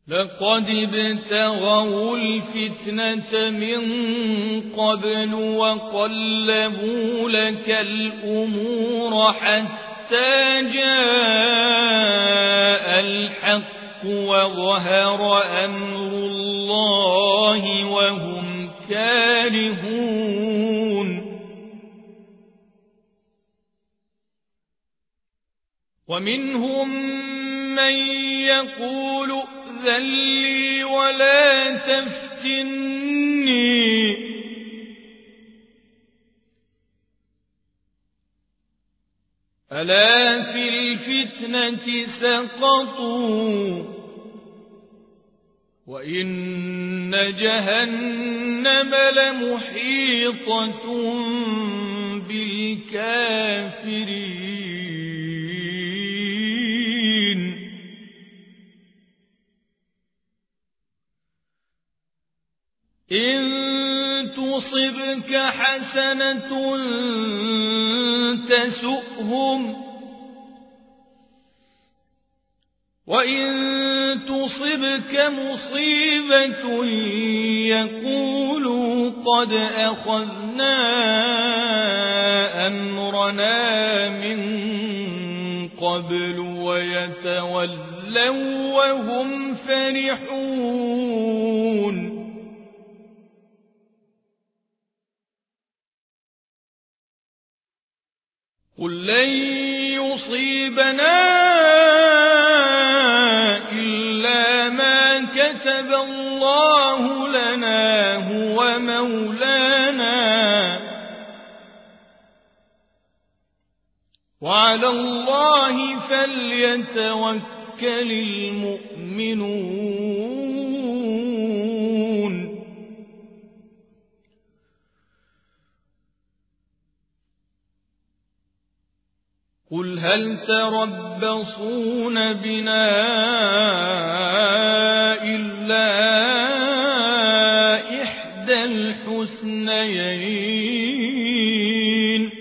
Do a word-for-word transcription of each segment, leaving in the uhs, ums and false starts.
لقد ابتغوا الفتنة من قبل وقلبوا لك الأمور حتى جاء الحق وظهر أمر الله وهم كارهون ومنهم من يقول ائذن لي ولا تفتني ألا في الفتنة سقطوا وإن جهنم لمحيطة بالكافرين إن تصبك حسنة تسؤهم وإن تصبك مصيبة يقولوا قد أخذنا أمرنا من قبل ويتولوا وهم فرحون قل لن يصيبنا إلا ما كتب الله لنا هو مولانا وعلى الله فليتوكل المؤمنون قل هل تربصون بنا إلا إحدى الحسنيين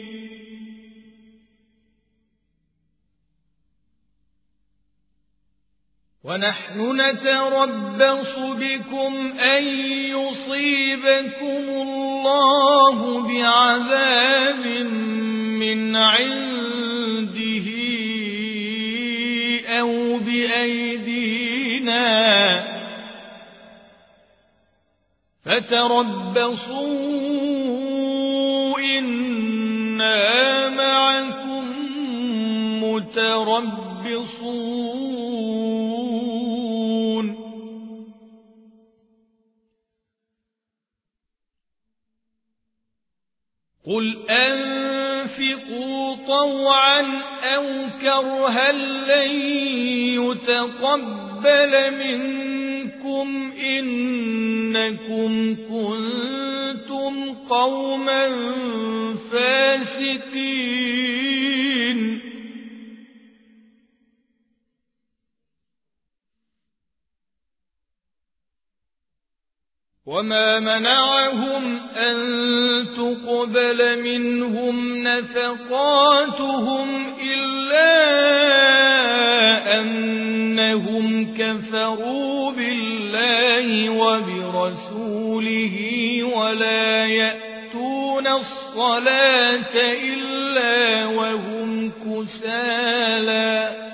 ونحن نتربص بكم أن يصيبكم الله بعذاب من عنده أو بأيدينا فتربصوا إنا معكم متربصون قل أنفقوا طوعا أو كرها لن يتقبل منكم إنكم كنتم قوما فاسقين وما منعهم أن تقبل منهم نفقاتهم إلا أنهم كفروا بالله وبرسوله ولا يأتون الصلاة إلا وهم كسالى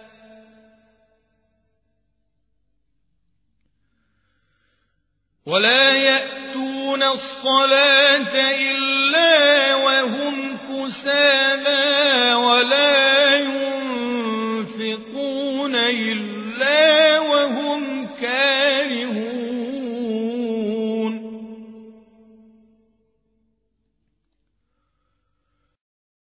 ولا يأتون الصلاة إلا وهم كسالى